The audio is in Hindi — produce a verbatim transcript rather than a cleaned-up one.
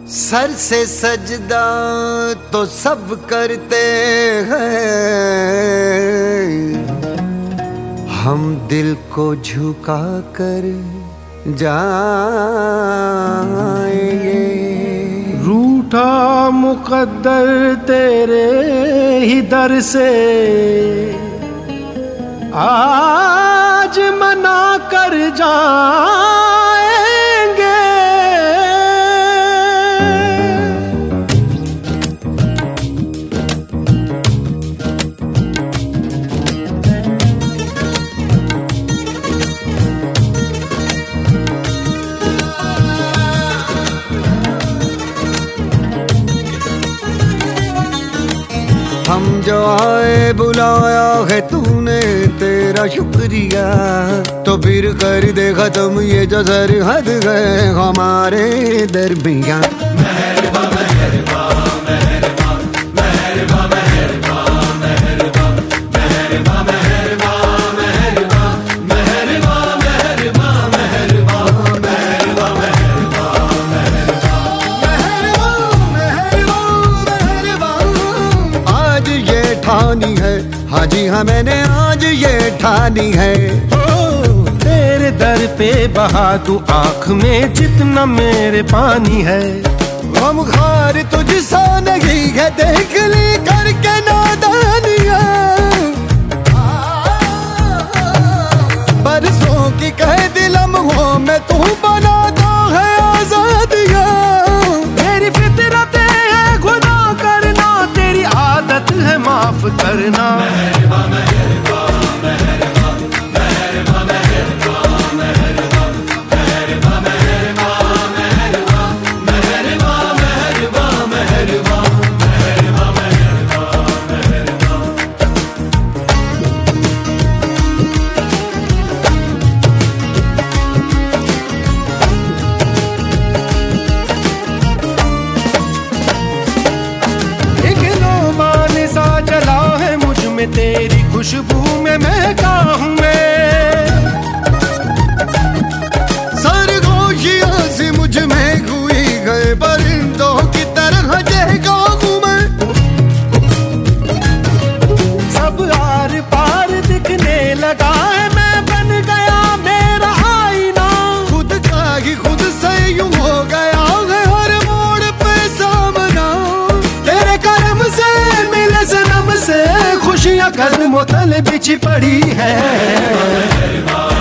सर से सजदा तो सब करते हैं, हम दिल को झुका कर जाएंगे। रूठा मुकद्दर तेरे ही दर से आज मना कर जाएंगे। हम जो आए बुलाया है तूने, तेरा शुक्रिया। तो फिर कर दे खत्म ये जो सरहद है हमारे दरमियां। मेहरबा मेहरबा मेहरबा मेहरबा मेहरबा मेहरबा मेहरबा मेहरबा मेहरबा मेहरबा मेहरबा मेहरबा मेहरबा मेहरबा मेहरबा। आज ये ठानी है, हाँ जी हाँ मैंने आज ये ठानी है। ओ, तेरे दर पे बहा दूं आँख में जितना मेरे पानी है। हम खार तुझसा नहीं है, देख ली करके नादानियां। बरसों की कैद लम्हों में तू बनाता है आजादियां। मेरी फितरत है गुनाह करना, तेरी आदत है माफ करना। मेहरबा मेहरबा मेहरबा मेहरबा मेहरबा मेहरबा मेहरबा मेहरबा मेहरबा मेहरबा मेहरबा मेहरबा मेहरबा मेहरबा मेहरबा। एक लोमान सा जला है मुझ में, तेरी खुशबू में महका हूँ मैं। सरगोशियां से मुझ में हुई गए परिंदों की तरह जहका हूँ मैं। सब आर पार दिखने लगा है, मैं बन गया मेरा आईना। खुद का ही खुद से यूं हो गया है हर मोड़ पे सामना। तेरे कर्म से मिले सनम से खुशियां कदमों तले बिछी पड़ी है।